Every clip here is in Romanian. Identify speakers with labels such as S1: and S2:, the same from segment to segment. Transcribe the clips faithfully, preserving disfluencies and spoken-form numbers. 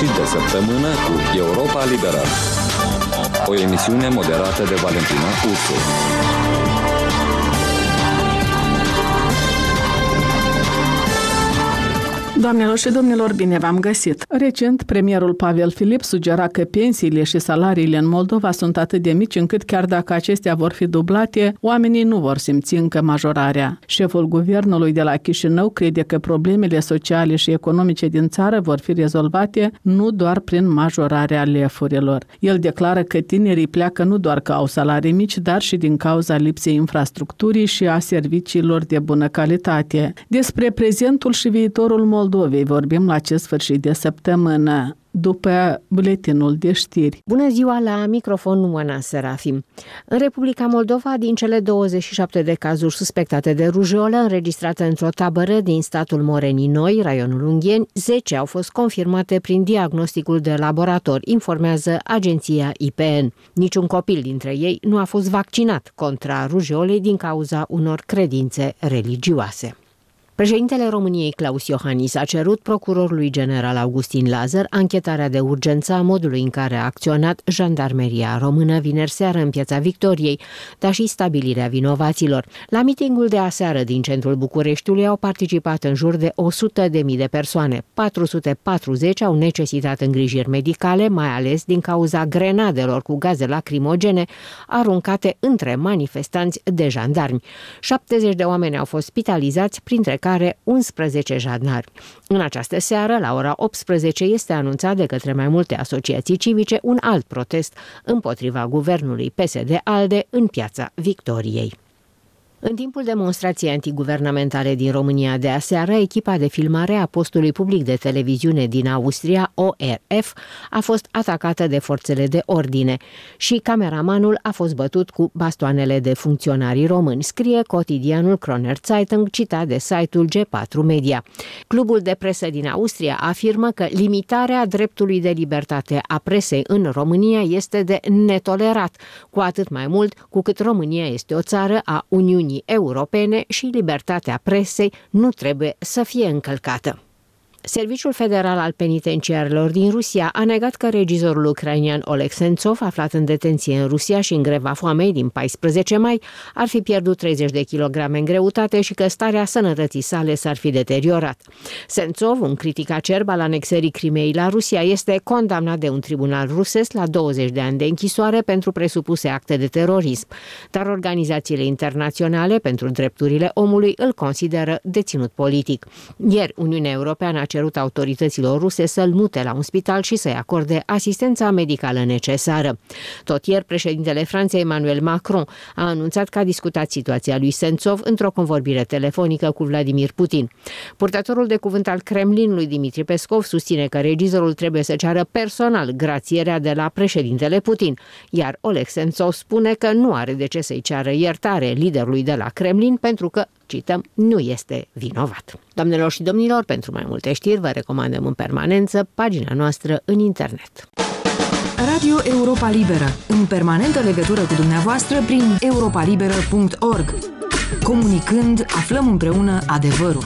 S1: sfârșit de săptămână cu Europa Liberă. O emisiune moderată de Valentina Ursu.
S2: Doamnelor și domnilor, bine v-am găsit! Recent, premierul Pavel Filip sugera că pensiile și salariile în Moldova sunt atât de mici încât chiar dacă acestea vor fi dublate, oamenii nu vor simți încă majorarea. Șeful guvernului de la Chișinău crede că problemele sociale și economice din țară vor fi rezolvate nu doar prin majorarea lefurilor. El declară că tinerii pleacă nu doar că au salarii mici, dar și din cauza lipsei infrastructurii și a serviciilor de bună calitate. Despre prezentul și viitorul Moldovei Moldovei vorbim la acest sfârșit de săptămână, după buletinul de știri.
S3: Bună ziua, la microfon Oana Serafim. În Republica Moldova, din cele douăzeci și șapte de cazuri suspectate de rujeolă înregistrate într-o tabără din statul Morenii Noi, raionul Ungheni, zece au fost confirmate prin diagnosticul de laborator, informează agenția I P N. Niciun copil dintre ei nu a fost vaccinat contra rujeolei din cauza unor credințe religioase. Președintele României Claus Iohannis a cerut procurorului general Augustin Lazar anchetarea de urgență a modului în care a acționat Jandarmeria Română vineri seară în Piața Victoriei, dar și stabilirea vinovaților. La mitingul de aseară din centrul Bucureștiului au participat în jur de o sută de mii de persoane. patru sute patruzeci au necesitat îngrijiri medicale, mai ales din cauza grenadelor cu gaze lacrimogene aruncate între manifestanți de jandarmi. șaptezeci de oameni au fost spitalizați, printre care unsprezece jandarmi. În această seară, la ora optsprezece, este anunțat de către mai multe asociații civice un alt protest împotriva guvernului P S D-ALDE în Piața Victoriei. În timpul demonstrației antiguvernamentale din România de aseară, echipa de filmare a postului public de televiziune din Austria, O R F, a fost atacată de forțele de ordine și cameramanul a fost bătut cu bastoanele de funcționarii români, scrie cotidianul Kroner Zeitung, citat de site-ul G patru Media. Clubul de presă din Austria afirmă că limitarea dreptului de libertate a presei în România este de netolerat, cu atât mai mult cu cât România este o țară a Uniunii Europene și libertatea presei nu trebuie să fie încălcată. Serviciul Federal al Penitenciarelor din Rusia a negat că regizorul ucrainian Oleg Sentsov, aflat în detenție în Rusia și în greva foamei din paisprezece mai, ar fi pierdut treizeci de kilograme în greutate și că starea sănătății sale s-ar fi deteriorat. Sentsov, un critic acerb al anexării Crimeei la Rusia, este condamnat de un tribunal rusesc la douăzeci de ani de închisoare pentru presupuse acte de terorism, dar organizațiile internaționale pentru drepturile omului îl consideră deținut politic. Ieri, Uniunea Europeană a cerut autorităților ruse să-l mute la un spital și să-i acorde asistența medicală necesară. Tot ieri, președintele Franței Emmanuel Macron a anunțat că a discutat situația lui Sentsov într-o convorbire telefonică cu Vladimir Putin. Purtătorul de cuvânt al Kremlinului, Dimitri Peskov, susține că regizorul trebuie să ceară personal grațierea de la președintele Putin, iar Oleg Sentsov spune că nu are de ce să-i ceară iertare liderului de la Kremlin pentru că, cităm, nu este vinovat. Doamnelor și domnilor, pentru mai multe știri vă recomandăm în permanență pagina noastră în internet.
S4: Radio Europa Liberă, în permanentă legătură cu dumneavoastră prin europa liberă punct org. Comunicând, aflăm împreună adevărul.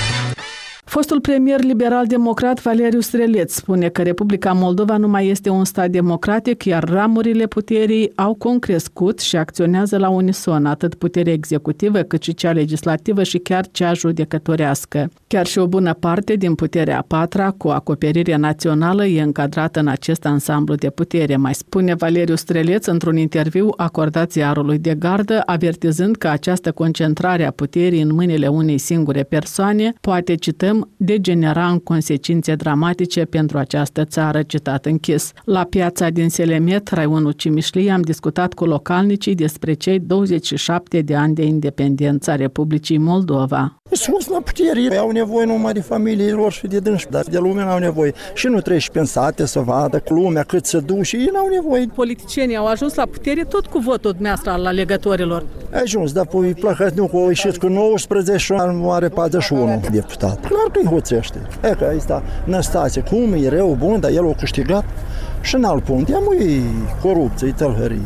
S2: Fostul premier liberal-democrat Valeriu Streleț spune că Republica Moldova nu mai este un stat democratic, iar ramurile puterii au concrescut și acționează la unison, atât puterea executivă cât și cea legislativă și chiar cea judecătorească. Chiar și o bună parte din puterea a patra, cu acoperire națională, e încadrată în acest ansamblu de putere, mai spune Valeriu Streleț într-un interviu acordat ziarului De Gardă, avertizând că această concentrare a puterii în mâinile unei singure persoane poate, cităm, degenera în consecințe dramatice pentru această țară, citat închis. La piața din Selemet, raionul Cimișlii, am discutat cu localnicii despre cei douăzeci și șapte de ani de independență a Republicii Moldova.
S5: Sus la putere, au nevoie numai de familiei lor și de dânși, dar de lume n-au nevoie. Și nu treci prin sate să vadă lumea cât se duce și ei n-au nevoie.
S2: Politicienii au ajuns la putere tot cu votul dumneavoastră al alegătorilor.
S5: A ajuns, dar pui Plăhătniu cu a ieșit cu nouăsprezece ani, are patruzeci și unu deputat. Clar că îi hoțește. E că ăsta Năstase, cum e rău, bun, dar el a câștigat. Și în alt punct, ea nu e corupție, e tălhărie.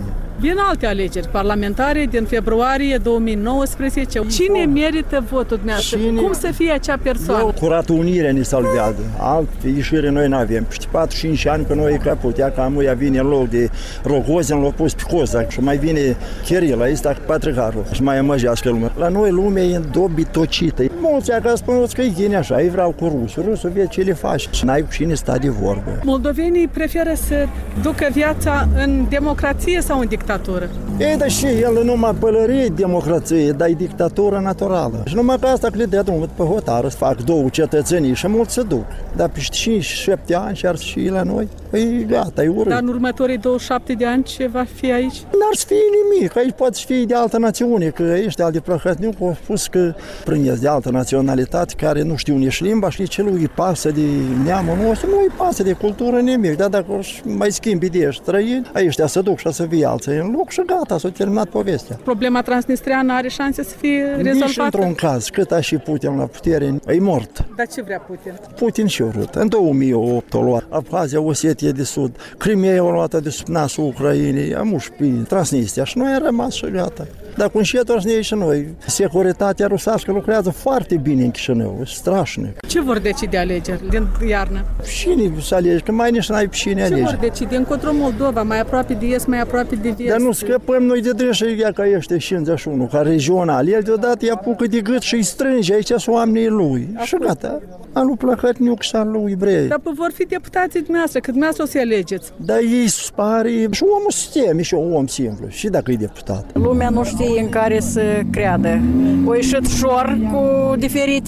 S2: Vin alte alegeri parlamentare din februarie două mii nouăsprezece. Cine merită votul dumneavoastră? Cine... Cum să fie acea persoană?
S5: Curatul Unirea ne salvează. Alt ieșire noi nu avem. Știi, patru cinci ani că noi e caput. Ia că amuia vine în loc de Rogozin, l-a pus pe Cozac și mai vine Chirila, ăsta patriarhul și mai amăjească lumea. La noi lumea e dobitocită. Mulți acasă spun că e gine așa, ei vreau cu rusul. Rusul vede ce le faci și n-ai cu cine sta de vorbă.
S2: Moldovenii preferă să ducă viața în democrație sau în dictatură?
S5: Ei, dar și el numai pălărie democrație, dar e dictatură naturală. Și numai că asta că le dea drumul pe hotară, să fac două cetățenii și mulți se duc. Dar pe cinci șapte ani și ar și la noi, păi gata, e urât.
S2: Dar în următorii douăzeci și șapte de ani ce va fi aici?
S5: N-ar să fie nimic, aici poate să fie de altă națiune, că ăștia de Plăhătniuc au spus că prindeți de altă naționalitate care nu știu nici limba și ce lui îi pasă de neamul nostru, nu îi pasă de cultură nimic, dar dacă mai schimbi de ești străini, ăștia se duc și să fie alții în loc și gata, s-a terminat povestea.
S2: Problema transnistreană are șanse să fie rezolvată?
S5: Nici într-un caz, cât a și Putin la putere, e mort.
S2: Dar ce vrea Putin?
S5: Putin și urât. În două mii opt a luat Abhazia, Osetia de Sud, Crimea a luat de sub nasul Ucrainei, am ușpi, Transnistria și noi am rămas și gata. Dar cu înșetul ne și noi, securitatea rusească lucrează foarte bine în Chișinău, e strașnic.
S2: Ce vor decide alegeri din iarnă?
S5: Cine să alegi, că mai nici n-ai cine alege.
S2: Ce vor decide? Încotro Moldova, mai aproape de est, mai aproape de vest.
S5: Dar nu scăpăm noi de dreșă, ea ca ești cincizeci și unu, ca regional. El deodată ia pucă de gât și îi strânge, aici sunt oamenii lui. A și gata. Am lui Plăhătniuc și al lui Ibrei.
S2: Dar vor fi deputații dumneavoastră, că dumneavoastră o să alegeți.
S5: Dar ei spare și omul sistem, e și un om simplu, și dacă e deputat.
S6: Lumea nu știe în care să creadă. O ieșit șor cu diferite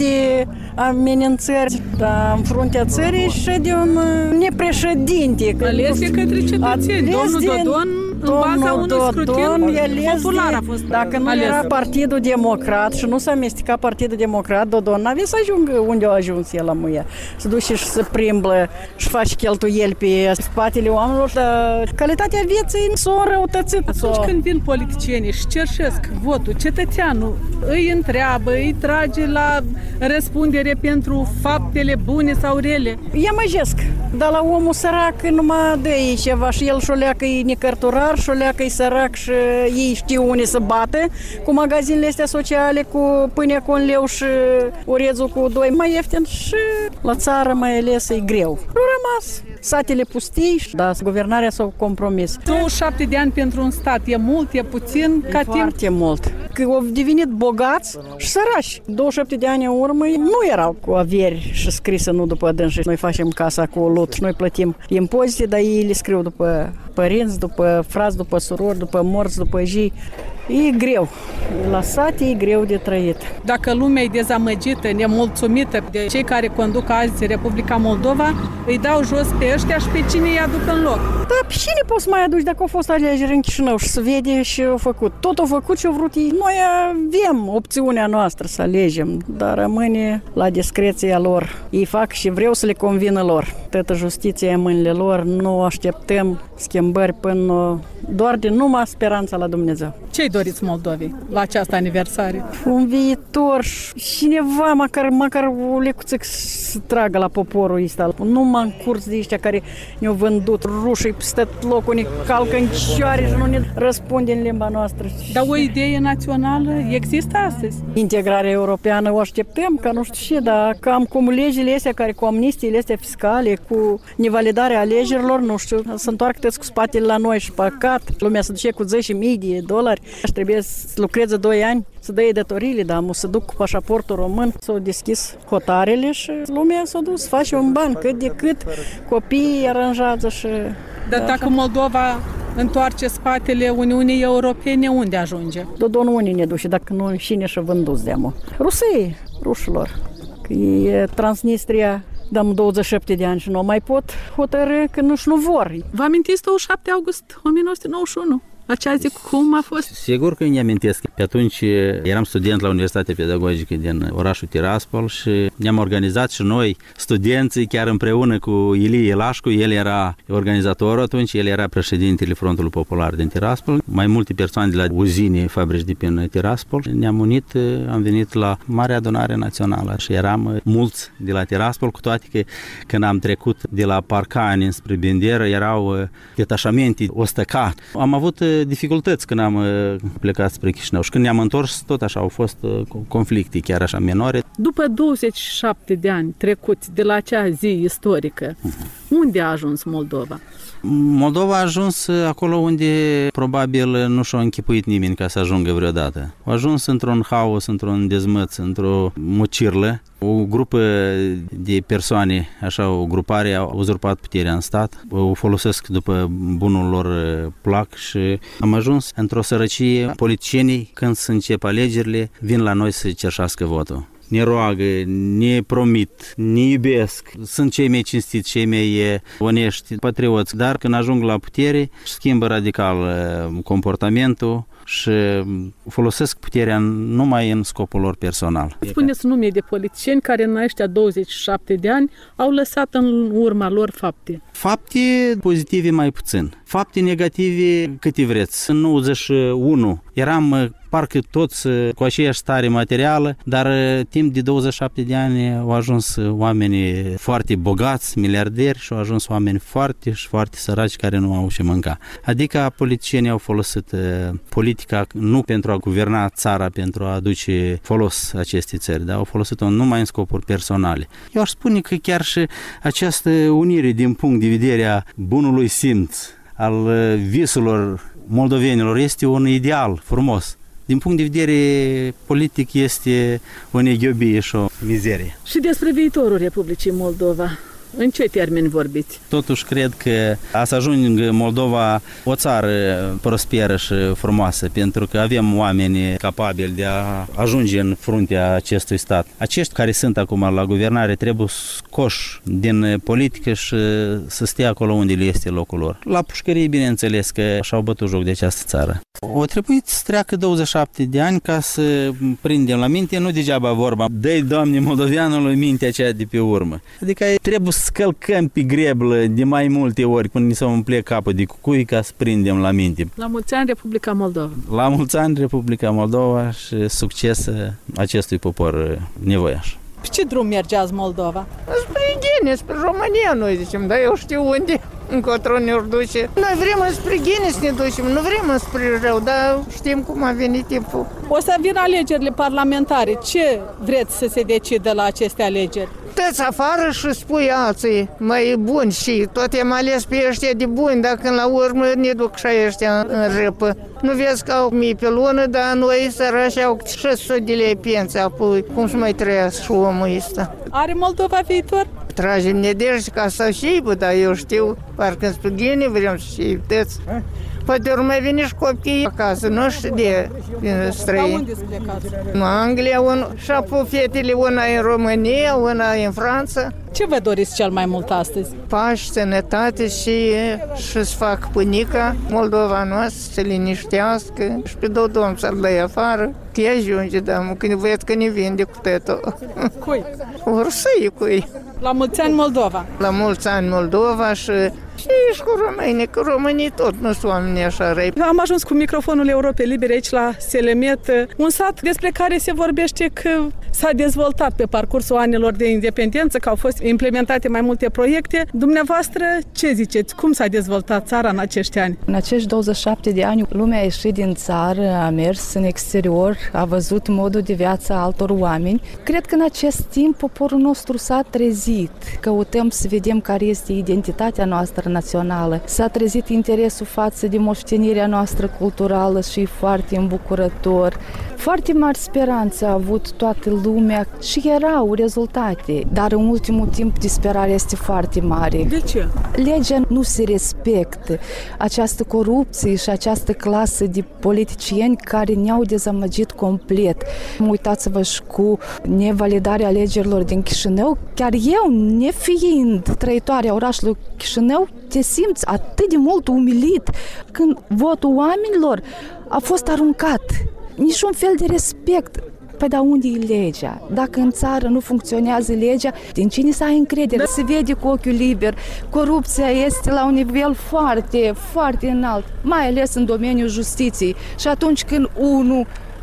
S6: amenințări, dar în fruntea țării șede un nepreședinte.
S2: Ales de către cetățeni. Domnul Dodon, în baza unui scrutin popular a fost
S6: Dacă nu
S2: ales.
S6: era Partidul Democrat și nu s-a amestecat Partidul Democrat, Dodon n-avea să ajungă unde a ajuns el la muia. Să duce și să primblă și face cheltuieli pe spatele oamenilor, dar calitatea vieții s-a înrăutățit.
S2: Atunci când vin politicienii și cerșesc votul, cetățeanul îi întreabă, îi trage la răspundere pentru faptele bune sau rele.
S6: Îi amăjesc, dar la omul sărac numai dă-i ceva și el și-o leacă e necărturar și-o leacă e sărac și ei știu unde să bată, cu magazinele astea sociale, cu pâinea cu un leu și orezul cu doi mai ieftin și la țară mai ales e greu. Nu rămas satele pustii, dar guvernarea s-a compromis.
S2: douăzeci și șapte de ani pentru un stat e mult, e puțin,
S6: e
S2: ca timp?
S6: Foarte mult. Că au devenit bogați și sărași. douăzeci și șapte de ani în urmă nu erau cu averi și scrisă nu după dânsi. Noi facem casa cu lut și noi plătim impozite, dar ei le scriu după părinți, după frați, după surori, după morți, după zi. E greu. La sate e greu de trăit.
S2: Dacă lumea e dezamăgită, nemulțumită de cei care conduc azi Republica Moldova, îi dau jos pe ăștia și pe cine îi aduc în loc.
S6: Dar pe cine poți să mai aduci dacă au fost alegeri în Chișinău și să vede și au făcut? Tot au făcut și au vrut ei. Noi avem opțiunea noastră să alegem, dar rămâne la discreția lor. Ei fac și vreau să le convină lor. Toată justiția în mâinile lor, nu așteptăm schimbări până doar de numai speranța la Dumnezeu.
S2: Ce-i doriți Moldovei la această aniversare?
S6: Un viitor și cineva, măcar, măcar o lecuță să tragă la poporul ăsta. Numai în curs de ăștia care ne-au vândut rușii peste locul, ne calcă în cioare și nu ne răspunde în limba noastră.
S2: Dar o idee națională există astăzi?
S6: Integrarea europeană o așteptăm, ca nu știu ce, dar cam cum legile astea, care cu amnistiile astea fiscale, cu nevalidarea alegerilor, nu știu, să întoarcă toți cu spatele la noi și păcat. Lumea se duce cu zece mii de dolari. Aș trebuie să lucreze doi ani, să dă datoriile, dar mă să duc cu pașaportul român, s-au deschis hotarele și lumea s-a dus să face un ban, cât de cât copiii aranjează și...
S2: Dar dacă Moldova întoarce spatele Uniunii Europene, unde ajunge?
S6: Dodon unii ne duce, dacă nu cine și vândus de-amă. Rusii, rușilor, că e Transnistria, dăm douăzeci și șapte de ani și nu mai pot hotărâ că nu-și nu vor.
S2: Vă amintiți douăzeci și șapte august o mie nouă sute nouăzeci și unu? Acea zi cum a fost?
S7: Sigur că îmi amintesc. Pe atunci eram student la Universitatea Pedagogică din orașul Tiraspol și ne-am organizat și noi, studenții, chiar împreună cu Ilie Lașcu. El era organizatorul atunci, el era președintele Frontului Popular din Tiraspol. Mai multe persoane de la uzine, fabrici de pe Tiraspol. Ne-am unit, am venit la Marea Adunare Națională și eram mulți de la Tiraspol, cu toate că când am trecut de la Parcani spre Benderă, erau detașamente, Ostăca. Am avut dificultăți când am plecat spre Chișinău și când ne-am întors, tot așa au fost conflicte, chiar așa minore.
S2: După douăzeci și șapte de ani trecuți de la acea zi istorică, uh-huh. unde a ajuns Moldova?
S7: Moldova a ajuns acolo unde probabil nu și-a închipuit nimeni ca să ajungă vreodată. A ajuns într-un haos, într-un dezmăț, într-o mucirlă. O grupă de persoane, așa o grupare, au uzurpat puterea în stat, o folosesc după bunul lor plac și am ajuns într-o sărăcie. Politicienii, când se încep alegerile, vin la noi să cerșească votul. Ne roagă, ne promit, ne iubesc. Sunt cei mai cinstiți, cei mai onești, patrioți, dar când ajung la putere, schimbă radical comportamentul și folosesc puterea numai în scopul lor personal.
S2: Spuneți nume de politicieni care în aceștia douăzeci și șapte de ani au lăsat în urma lor fapte.
S7: Fapte pozitive mai puțin. Fapte negative câte vreți. În nouăzeci și unu eram parcă toți cu aceeași stare materială, dar timp de douăzeci și șapte de ani au ajuns oameni foarte bogați, miliarderi și au ajuns oameni foarte și foarte săraci care nu au ce mânca. Adică politicienii au folosit politica nu pentru a guverna țara, pentru a aduce folos acestei țări, dar au folosit-o numai în scopuri personale. Eu aș spune că chiar și această unire din punct de vedere a bunului simț, al visurilor moldovenilor, este un ideal frumos. Din punct de vedere politic este o neghiobie și o mizerie.
S2: Și despre viitorul Republicii Moldova, în ce termeni vorbiți?
S7: Totuși cred că a să ajungă Moldova o țară prosperă și frumoasă, pentru că avem oameni capabili de a ajunge în fruntea acestui stat. Acești care sunt acum la guvernare trebuie scoși din politică și să stea acolo unde le este locul lor. La pușcărie, bineînțeles că și-au bătut joc de această țară. O trebuit să treacă douăzeci și șapte de ani ca să prindem la minte, nu degeaba vorba, dă-i Doamne moldoveanului mintea aceea de pe urmă. Adică trebuie să scălcăm pe greblă de mai multe ori până ni se umple capul de cucui ca să prindem la minte.
S2: La mulți ani Republica Moldova!
S7: La mulți ani Republica Moldova și succes acestui popor nevoiaș.
S2: Pe ce drum mergeați Moldova?
S8: Spre Ghene, spre România noi zicem, dar eu știu unde, încotro ne-or duce. Noi vrem spre Ghene să ne ducem, nu vrem spre rău, dar știm cum a venit timpul.
S2: O să vină alegerile parlamentare. Ce vreți să se decidă la aceste alegeri?
S8: Tăți afară și spui alții mai buni și tot i-am ales pe ăștia de buni, dar când la urmă ne duc și ăștia în râpă. Nu vezi că au mii pe lună, dar noi sărași au șase sute de lei pensie, apoi cum să mai trăiască și omul ăsta?
S2: Are Moldova viitor?
S8: Tragem nedejde ca să șeibă, dar eu știu, parcă în Spugine vrem să șeibă, tăți. Poate ori mai vine și copiii acasă, nu știu de străini.
S2: La unde să plecați?
S8: În Anglia, un, și apoi fetele, una în România, una în Franța.
S2: Ce vă doriți cel mai mult astăzi?
S8: Pași, sănătate și, și să fac pânica Moldova noastră, să liniștească și pe două domn să-l dai afară. Că ajunge, da, când văd că ne vinde cu tătul.
S2: Cui?
S8: Or să-i cui.
S2: La mulți ani Moldova!
S8: La mulți ani Moldova și Și ești cu românii, că românii tot nu sunt oameni așa răi.
S2: Am ajuns cu microfonul Europei Libere aici la Selemet, un sat despre care se vorbește că s-a dezvoltat pe parcursul anilor de independență, că au fost implementate mai multe proiecte. Dumneavoastră, ce ziceți? Cum s-a dezvoltat țara în acești ani?
S9: În acești douăzeci și șapte de ani, lumea a ieșit din țară, a mers în exterior, a văzut modul de viață a altor oameni. Cred că în acest timp poporul nostru s-a trezit. Căutăm să vedem care este identitatea noastră națională. S-a trezit interesul față de moștenirea noastră culturală și foarte îmbucurător. Foarte mari speranțe a avut toată lumea și erau rezultate, dar în ultimul timp disperarea este foarte mare.
S2: De ce?
S9: Legea nu se respectă. Această corupție și această clasă de politicieni care ne-au dezamăgit complet. Uitați-vă și cu nevalidarea alegerilor din Chișinău, chiar eu, nefiind trăitoarea orașului Chișinău, te simți atât de mult umilit când votul oamenilor a fost aruncat. Niciun fel de respect. Păi da, unde e legea? Dacă în țară nu funcționează legea, din cine să ai încredere? Se vede cu ochiul liber. Corupția este la un nivel foarte, foarte înalt, mai ales în domeniul justiției. Și atunci când unul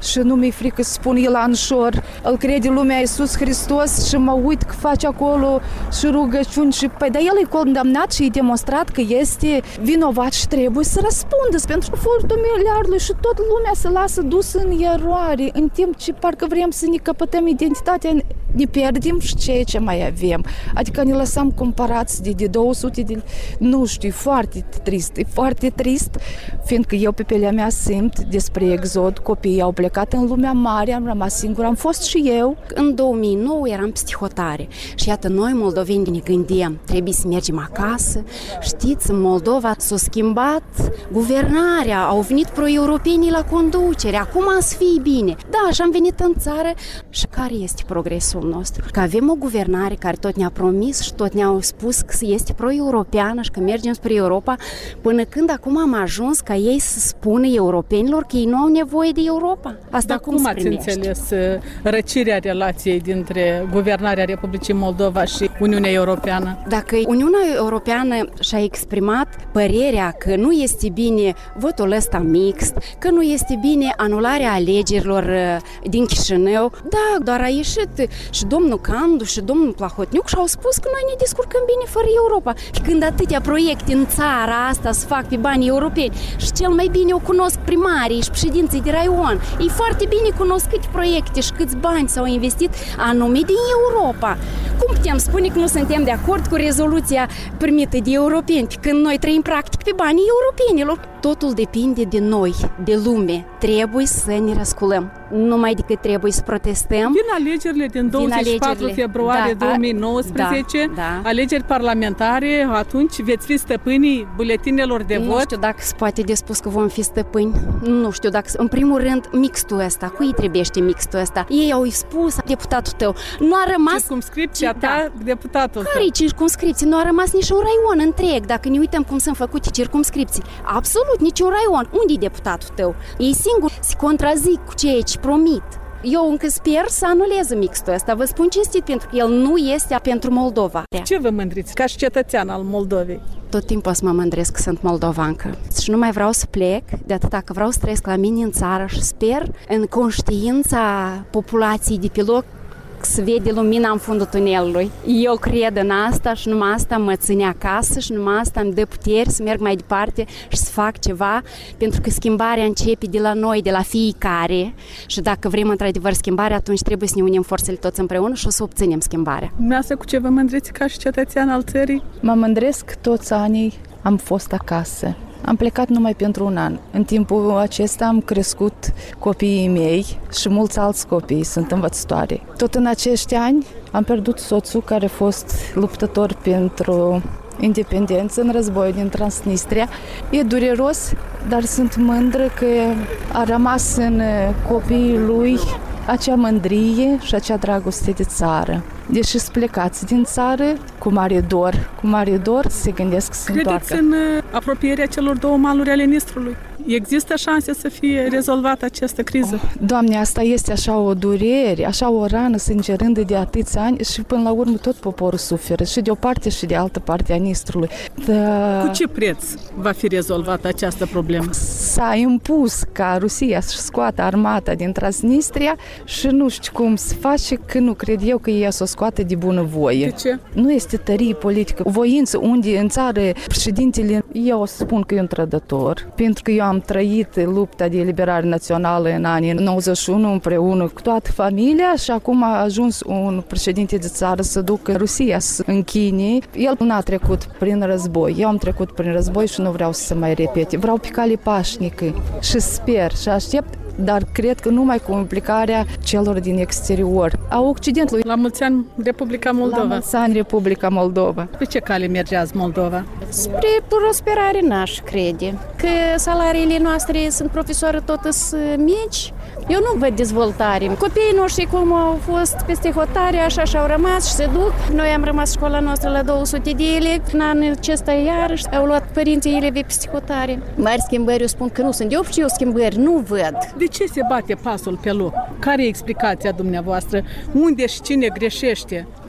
S9: și nu mi-e frică să spun Ilanșor, îl crede lumea Iisus Hristos și mă uit că face acolo și rugăciuni și păi, dar el e condamnat și e demonstrat că este vinovat și trebuie să răspundă pentru furtul miliardului și tot lumea se lasă dus în eroare, în timp ce parcă vrem să ne căpătăm identitatea, ne pierdem și ceea ce mai avem. Adică ne lăsăm comparați de, de două sute de... Nu știu, e foarte trist, e foarte trist, fiindcă eu pe pielea mea simt despre exod, copiii au plecat în lumea mare, am rămas singur, am fost și eu.
S10: În două mii nouă eram psihotare și iată noi, moldoveni, ne gândim, trebuie să mergem acasă. Știți, în Moldova s-a schimbat guvernarea, au venit pro-europenii la conducere, acum să fie bine. Da, și am venit în țară și care este progresul nostru? Că avem o guvernare care tot ne-a promis și tot ne-a spus că este pro-europeană și că mergem spre Europa, până când acum am ajuns ca ei să spună europenilor că ei nu au nevoie de Europa. Asta
S2: Dar cum, cum ați înțeles răcirea relației dintre guvernarea Republicii Moldova și Uniunea Europeană?
S10: Dacă Uniunea Europeană și-a exprimat părerea că nu este bine votul ăsta mixt, că nu este bine anularea alegerilor din Chișinău, da, doar a ieșit și domnul Candu și domnul Plahotniuc și au spus că noi ne descurcăm bine fără Europa. Când atâtea proiecte în țara asta se fac pe banii europeni și cel mai bine o cunosc primarii și președinții de raion, ei foarte bine cunosc câte proiecte și câți bani s-au investit anume din Europa. Cum putem spune că nu suntem de acord cu rezoluția primită de europeni, când noi trăim practic pe banii europenilor? Totul depinde de noi, de lume. Trebuie să ne răsculăm. Numai decât trebuie să protestăm.
S2: Din alegerile din douăzeci și patru februarie da, două mii nouăsprezece, da, da. Alegeri parlamentare, atunci veți fi stăpânii buletinelor de
S10: nu
S2: vot?
S10: Nu știu dacă se poate de spus că vom fi stăpâni. Nu știu dacă... În primul rând, mixtul ăsta. Cui trebuiește mixtul ăsta? Ei au spus, deputatul tău. Nu a rămas...
S2: Circumscripția ta,
S10: da.
S2: deputatul tău.
S10: Care-i circumscripție? Nu a rămas nici un raion întreg. Dacă ne uităm cum sunt făcute circumscripții. Absolut, nici un raion. Unde-i deputatul tău? Ei singuri se contrazic cu ceea ce promit. Eu încă sper să anuleze mixtul ăsta. Vă spun cinstit, pentru că el nu este pentru Moldova.
S2: Ce vă mândriți ca și cetățean al Moldovei?
S10: Tot timpul o să mă mândresc că sunt moldovancă. Și nu mai vreau să plec, de atâta că vreau să trăiesc la mine în țară și sper în conștiința populației de pe loc să vede lumina în fundul tunelului. Eu cred în asta și numai asta mă ține acasă și numai asta îmi dă puteri să merg mai departe și să fac ceva, pentru că schimbarea începe de la noi, de la fiecare, și dacă vrem într-adevăr schimbarea, atunci trebuie să ne unim forțele toți împreună și o să obținem schimbarea.
S2: Dumneavoastră cu ce vă mândriți ca și cetățean al țării?
S9: Mă mândresc toți anii am fost acasă. Am plecat numai pentru un an. În timpul acesta am crescut copiii mei și mulți alți copii sunt învățătoare. Tot în acești ani am pierdut soțul care a fost luptător pentru independență în războiul din Transnistria. E dureros, dar sunt mândră că a rămas în copiii lui acea mândrie și acea dragoste de țară. Deși sunt plecați din țară, cu mare dor, cu mare dor se gândesc să se întoarcă.
S2: Credeți în apropierea celor două maluri ale Nistrului? Există șanse să fie rezolvată această criză?
S9: Oh, Doamne, asta este așa o durere, așa o rană sângerândă de atâția ani și până la urmă tot poporul suferă, și de o parte și de altă parte a Nistrului. Da...
S2: Cu ce preț va fi rezolvată această problemă?
S9: S-a impus ca Rusia să scoată armata din Transnistria și nu știu cum se face, că nu cred eu că ea să o scoată de bunăvoie.
S2: De ce?
S9: Nu este tărie politică, voință, unde în țară președintele, eu o să spun că e un trădător, pentru că eu am trăit lupta de eliberare națională în anii nouăzeci și unu împreună cu toată familia și acum a ajuns un președinte de țară să ducă Rusia să închine. El n-a trecut prin război, eu am trecut prin război și nu vreau să se mai repete. Vreau pe cale pașnică și sper și aștept, dar cred că numai cu implicarea celor din exterior, a Occidentului.
S2: La mulți ani Republica Moldova.
S9: La mulți ani Republica Moldova.
S2: Pe ce cale merge azi Moldova?
S10: Spre prosperare n-aș crede. Că salariile noastre sunt profesori tot mici, eu nu văd dezvoltare. Copiii noștri cum au fost peste hotare, așa și-au rămas și se duc. Noi am rămas școala noastră la două sute de elevi. În anul acesta iarăși au luat părinții elevi peste hotare. Mari schimbări, eu spun că nu sunt. De obicei eu schimbări nu văd.
S2: De ce se bate pasul pe loc? Care e explicația dumneavoastră? Unde și cine greșește?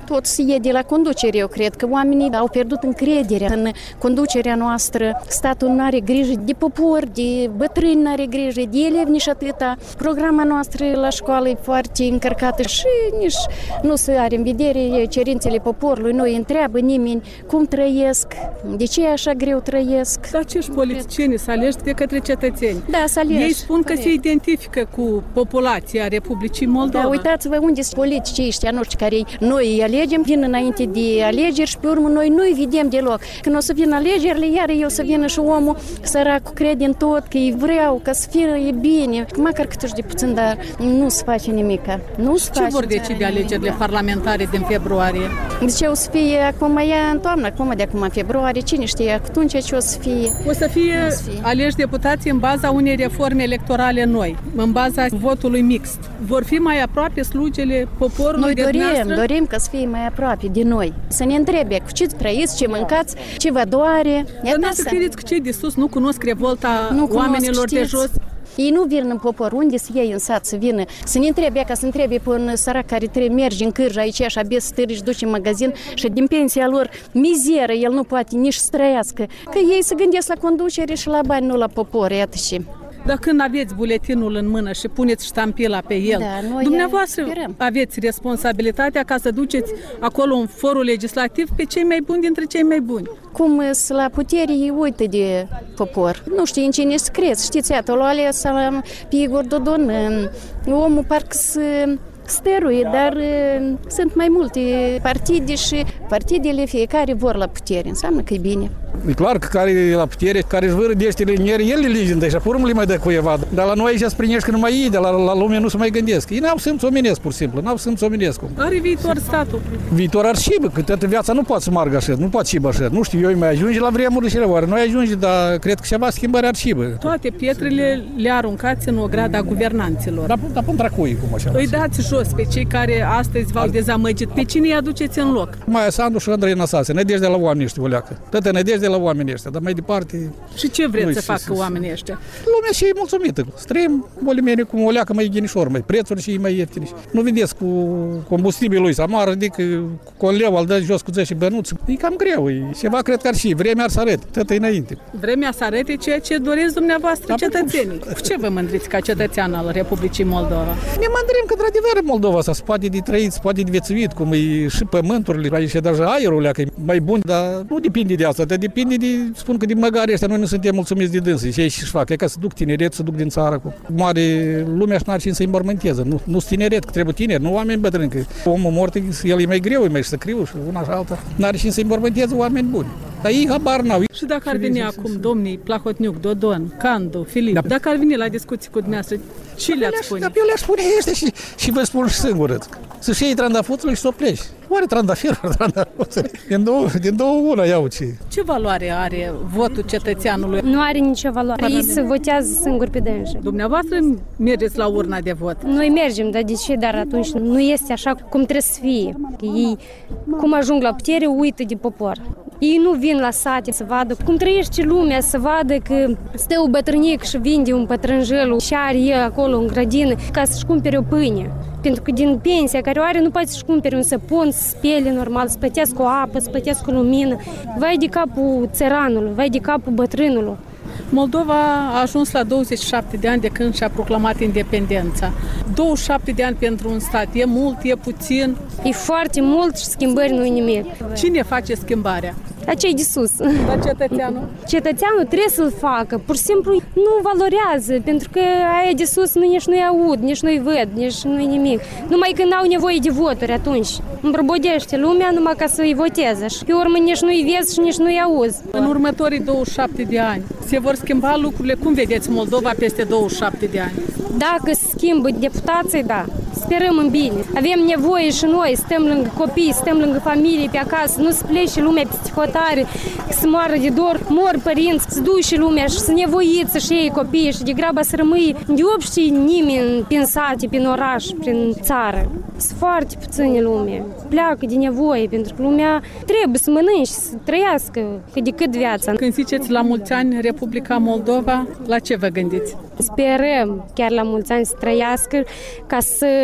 S10: tot să iei de la conducere. Eu cred că oamenii au pierdut încrederea în conducerea noastră. Statul nu are grijă de popor, de bătrâni nu are grijă, de elevi nici atâta. Programa noastră la școală e foarte încărcată și nici nu se are în vedere cerințele poporului. Nu îi întreabă nimeni cum trăiesc, de ce așa greu trăiesc.
S2: Dar acești politicieni să alegi de către cetățeni.
S10: Da, să alegi.
S2: Ei spun că se identifică cu populația Republicii Moldova.
S10: Da, uitați-vă unde sunt politicii ăștia noștri care noi îi alegem, vin înainte de alegeri și pe urmă noi nu-i vedem deloc. Când o să vină alegerile, iar eu să vină și omul sărac crede în tot, că îi vreau, că să fie e bine. Măcar cât de puțin, dar nu se face nimic. Nu se
S2: ce
S10: face
S2: vor decide alegerile da. parlamentare din februarie?
S10: Deci o să fie acum, ea în toamnă, acum de acum în februarie, cine știe atunci ce o să fie.
S2: O să fie, să fie aleși deputații în baza unei reforme electorale noi, în baza votului mixt. Vor fi mai aproape slujele poporului.
S10: Noi
S2: de
S10: dorim,
S2: dumneavoastră?
S10: dorim ca să fie mai aproape de noi. Să ne întrebe cu ce trăiți, ce mâncați, ce vă doare.
S2: Dar nu să credeți că cei de sus nu cunosc revolta
S10: nu
S2: oamenilor
S10: cunosc,
S2: de jos?
S10: Ei nu vin în popor, unde să iei în sat, să vină, să ne întrebe, ca să întrebe pe un sărac care trebuie merge în cârjă aici și abia să târâși, duce în magazin și din pensia lor mizeră, el nu poate nici să trăiască. Că ei se gândesc la conducere și la bani, nu la popor, iată și.
S2: Dar când aveți buletinul în mână și puneți ștampila pe el,
S10: da,
S2: dumneavoastră aveți responsabilitatea ca să duceți acolo în forul legislativ pe cei mai buni dintre cei mai buni.
S10: Cum la putere ei uită de popor. Nu știu în cine să crezi. Știți, iată, l-a ales pe Igor Dodon. Omul parcă să stăruie, dar uh, sunt mai multe partide și partidele fiecare vor la putere. Înseamnă că e bine.
S11: E clar că care e la putere, care își vâră deștile în ieri, el le ligendă și apoi le mai dă cuiva. Dar la noi aici se prinești că nu mai ei, dar la, la lume nu se mai gândesc. Ei n-au simț omenesc, pur și simplu, n-au simț omenesc.
S2: Are viitor statul.
S11: Viitor ar șibă, că toată viața nu poate să margă așa, nu poate șibă așa. Nu știu, eu mai ajunge la vremurile și oare. Noi ajunge, dar cred că ceva schimbări ar șibă.
S2: Toate pietrele le aruncați în ograda guvernanților.
S11: Dar da, până tracui, cum așa.
S2: Îi dați jos pe cei care astăzi v-au dezamăgit. Pe cine îi aduceți în loc?
S11: Maia Sandu și Andrei Năstase, nădejde la oamenii ăștia, o leacă. Toată nădejde la oamenii ăștia, dar mai departe...
S2: Și ce vreți să facă oamenii ăștia?
S11: Lumea și e mulțumită. Străim bolimeni cum o leacă mai ghinișor, mai prețuri și mai ieftini. Nu vedeți cu combustibilul lui Samar, adică cu un leu al dă jos cu zece bănuți. E cam greu. E ceva cred că ar și. Vremea ar să arăte. Tot e înainte.
S2: Vremea să arăte ceea ce doresc dumneavoastră da, cetățenii. Cu ce vă mândriți ca cetățean al Republicii Moldova?
S11: Ne mândrim că, într-adevăr, Moldova asta se poate de trăit, se poate de viețuit, cum e și pământurile, aici e deja aerul leacă, e mai bun, dar nu depinde de asta, dar depinde de, spun că din măgare ăștia noi nu suntem mulțumiți de dânsii și ei și-și fac, e ca să duc tineret, să duc din țară cu mare lumea și n-ar cine să-i înmormânteze, nu, nu tineret, că trebuie tineri, nu oameni bătrâni, că omul mort, el e mai greu, e mai săcriu și una și alta, n-are cine să-i înmormânteze oameni buni. Dar ei habar n-au.
S2: Și dacă ar veni acum domnii Plahotniuc, Dodon, Candu, Filip, da. Dacă ar veni la discuții cu dumneavoastră, ce le-ați spune?
S11: Eu le-aș spune este și, și vă spun și singur, să-și iei trandafuțul și să o pleci. Oare trandafirul, trandafuțul? Din două, din două una iau ce.
S2: Ce valoare are votul cetățeanului?
S12: Nu are nicio valoare. Ei se votează singur pe dânsi.
S2: Dumneavoastră mergeți la urna de vot?
S12: Noi mergem, dar de ce? Dar atunci nu este așa cum trebuie să fie. Ei, cum ajung la putere, uită de popor. Ei nu vin la sate să vadă cum trăiește lumea, să vadă că stă un bătrânic și vinde un pătrânjel și are el acolo în grădină ca să-și cumpere o pâine. Pentru că din pensia care o are nu poate să-și cumpere un săpun, să spele normal, să plătească o apă, să plătească o lumină. Vai de capul țăranului, vai de capul bătrânului.
S2: Moldova a ajuns la douăzeci și șapte de ani de când și-a proclamat independența. douăzeci și șapte de ani pentru un stat, e mult, e puțin?
S12: E foarte mult și schimbări nu e nimic.
S2: Cine face schimbarea?
S12: Acei de sus.
S2: Dar cetățeanul?
S12: Cetățeanul trebuie să-l facă. Pur și simplu nu valorează, pentru că aia de sus nu, nici nu-i aud, nici nu-i văd, nici nu-i nimic. Numai când au nevoie de voturi atunci. Îmbrăbodește lumea numai ca să-i voteze. Și pe urmă nici nu-i vezi și nici nu-i auzi.
S2: În următorii douăzeci și șapte de ani se vor schimba lucrurile. Cum vedeți Moldova peste douăzeci și șapte de ani?
S12: Dacă se schimbă deputații, da. Sperăm în bine. Avem nevoie și noi, stăm lângă copii, stăm lângă familie pe acasă, nu se plece lumea peste hotare, să moară de dor, mor părinți, să duce lumea și să nevoiți și ei copiii și degrabă să rămâi de obște nimeni prin sate, prin oraș, prin țară. Sunt foarte puține lume. Pleacă de nevoie, pentru că lumea trebuie să mănânce, să trăiască cât de cât viața.
S2: Când ziceți la mulți ani Republica Moldova, la ce vă gândiți?
S12: Sperăm chiar la mulți ani să trăiască ca să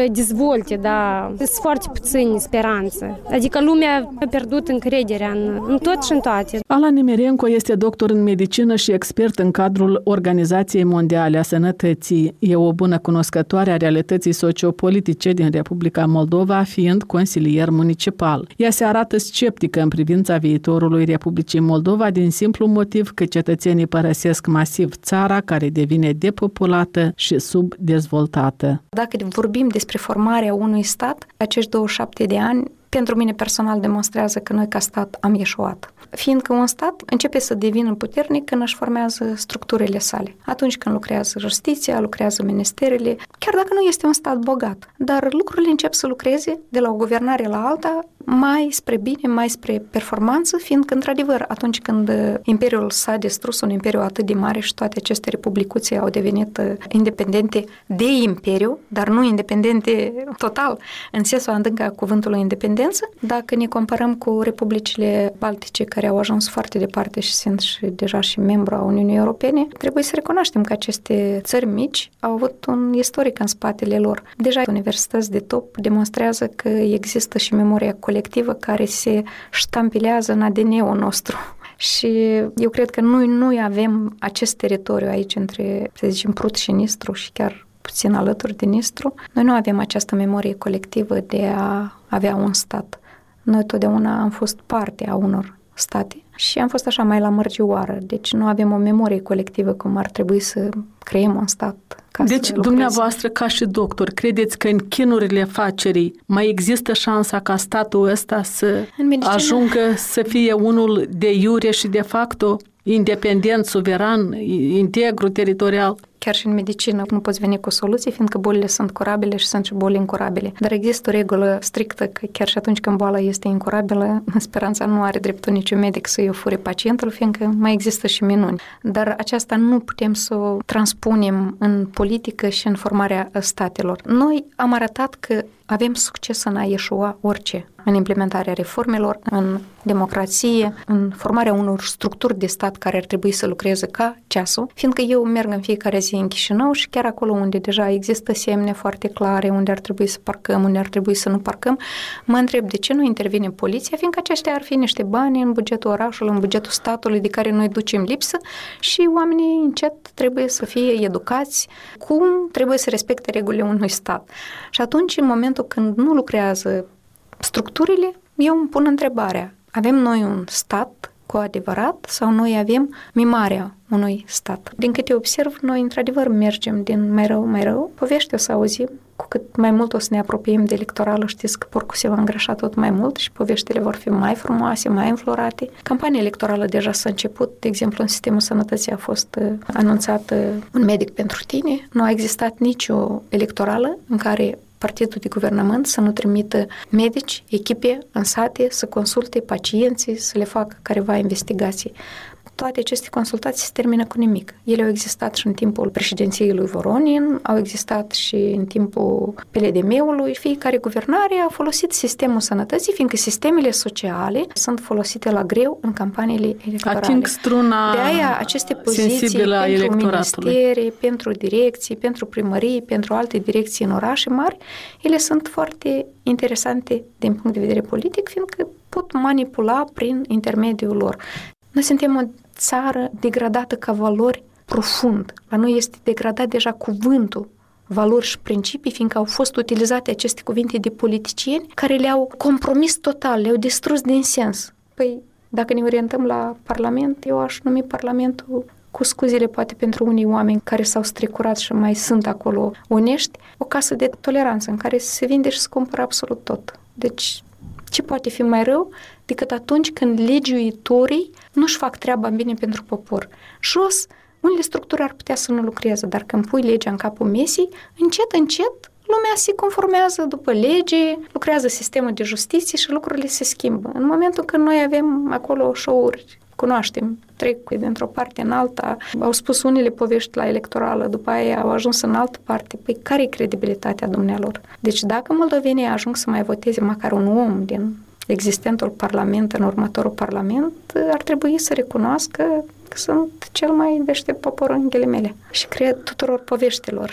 S12: dezvolte, dar sunt foarte puțini speranțe. Adică lumea a pierdut încrederea în, în tot și în toate.
S2: Ala Nemirenko este doctor în medicină și expert în cadrul Organizației Mondiale a Sănătății. E o bună cunoscătoare a realității sociopolitice din Republica Moldova, fiind consilier municipal. Ea se arată sceptică în privința viitorului Republicii Moldova din simplu motiv că cetățenii părăsesc masiv țara, care devine depopulată și subdezvoltată.
S13: Dacă vorbim despre formarea unui stat, acești douăzeci și șapte de ani pentru mine personal demonstrează că noi ca stat am eșuat. Fiindcă un stat începe să devină puternic când își formează structurile sale. Atunci când lucrează justiția, lucrează ministerele, chiar dacă nu este un stat bogat. Dar lucrurile încep să lucreze de la o guvernare la alta mai spre bine, mai spre performanță, fiindcă, într-adevăr, atunci când Imperiul s-a distrus, un imperiu atât de mare și toate aceste republicuțe au devenit independente de imperiu, dar nu independente total, în sensul adânc a cuvântului independență, dacă ne comparăm cu republicile baltice care au ajuns foarte departe și sunt și deja și membru a Uniunii Europene, trebuie să recunoaștem că aceste țări mici au avut un istoric în spatele lor. Deja universități de top demonstrează că există și memoria colectivă care se ștampilează în A D N-ul nostru. Și eu cred că noi nu avem acest teritoriu aici între, să zicem, Prut și Nistru și chiar puțin alături de Nistru. Noi nu avem această memorie colectivă de a avea un stat. Noi totdeauna am fost parte a unor state și am fost așa mai la mărgioară. Deci nu avem o memorie colectivă cum ar trebui să creăm un stat. Ca
S2: deci,
S13: să
S2: dumneavoastră, ca și doctor, credeți că în chinurile afacerii mai există șansa ca statul ăsta să medicină... ajungă să fie unul de iure și de facto independent, suveran, integru, teritorial?
S13: Chiar și în medicină nu poți veni cu o soluție, fiindcă bolile sunt curabile și sunt și boli incurabile. Dar există o regulă strictă că chiar și atunci când boala este incurabilă, speranța nu are dreptul niciun medic să-i ofere pacientul, fiindcă mai există și minuni. Dar aceasta nu putem să o transpunem în politică și în formarea statelor. Noi am arătat că avem succes în a ieșua orice, în implementarea reformelor, în democrație, în formarea unor structuri de stat care ar trebui să lucreze ca ceasul, fiindcă eu merg în fiecare zi în Chișinău și chiar acolo unde deja există semne foarte clare, unde ar trebui să parcăm, unde ar trebui să nu parcăm, mă întreb de ce nu intervine poliția, fiindcă aceștia ar fi niște bani în bugetul orașului, în bugetul statului de care noi ducem lipsă și oamenii încet trebuie să fie educați cum trebuie să respecte regulile unui stat. Și atunci, în momentul când nu lucrează structurile, eu îmi pun întrebarea, avem noi un stat cu adevărat sau noi avem mimarea unui stat? Din câte observ, noi într-adevăr mergem din mai rău, mai rău. Povești o să auzim, cu cât mai mult o să ne apropiem de electorală, știți că porcul se va îngrășa tot mai mult și poveștile vor fi mai frumoase, mai înflorate. Campania electorală deja s-a început, de exemplu, în sistemul sănătății a fost uh, anunțat uh, un medic pentru tine. Nu a existat nicio electorală în care partidul de guvernământ să nu trimită medici, echipe în sate, să consulte pacienții, să le facă careva investigații. Toate aceste consultații se termină cu nimic. Ele au existat și în timpul președinției lui Voronin, au existat și în timpul P L D M-ului. Fiecare guvernare a folosit sistemul sănătății, fiindcă sistemele sociale sunt folosite la greu în campaniile electorale.
S2: Ating struna
S13: de aia aceste poziții pentru ministere, pentru direcții, pentru primării, pentru alte direcții în orașe mari, ele sunt foarte interesante din punct de vedere politic, fiindcă pot manipula prin intermediul lor. Noi suntem o țară degradată ca valori profund. La noi este degradat deja cuvântul valori și principii, fiindcă au fost utilizate aceste cuvinte de politicieni care le-au compromis total, le-au distrus din sens. Păi, dacă ne orientăm la Parlament, eu aș numi Parlamentul, cu scuzele poate pentru unii oameni care s-au strecurat și mai sunt acolo onești, o casă de toleranță în care se vinde și se cumpără absolut tot. Deci, ce poate fi mai rău decât atunci când legiuitorii nu-și fac treaba bine pentru popor? Jos, unele structuri ar putea să nu lucreze, dar când pui legea în capul mesei, încet, încet, lumea se conformează după lege, lucrează sistemul de justiție și lucrurile se schimbă. În momentul când noi avem acolo show-uri, cunoaștem, trec dintr-o parte în alta, au spus unele povești la electorală, după aia au ajuns în altă parte. Păi care e credibilitatea dumnealor? Deci dacă moldovenii ajung să mai voteze măcar un om din existentul parlament în următorul parlament, ar trebui să recunoască că sunt cel mai deștept popor în ghilimele. Și cred tuturor poveștilor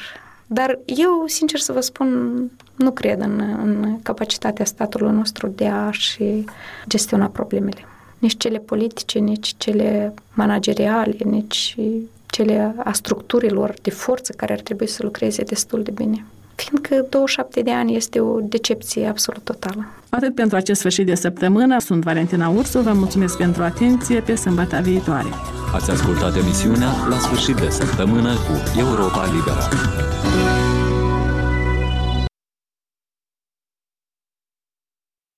S13: Dar eu, sincer să vă spun, nu cred în, în capacitatea statului nostru de a-și gestiona problemele. Nici cele politice, nici cele manageriale, nici cele a structurilor de forță care ar trebui să lucreze destul de bine. Fiindcă douăzeci și șapte de ani este o decepție absolut totală.
S2: Atât pentru acest sfârșit de săptămână. Sunt Valentina Ursu, vă mulțumesc pentru atenție, pe sâmbătă viitoare.
S1: Ați ascultat emisiunea La sfârșit de săptămână cu Europa Liberă.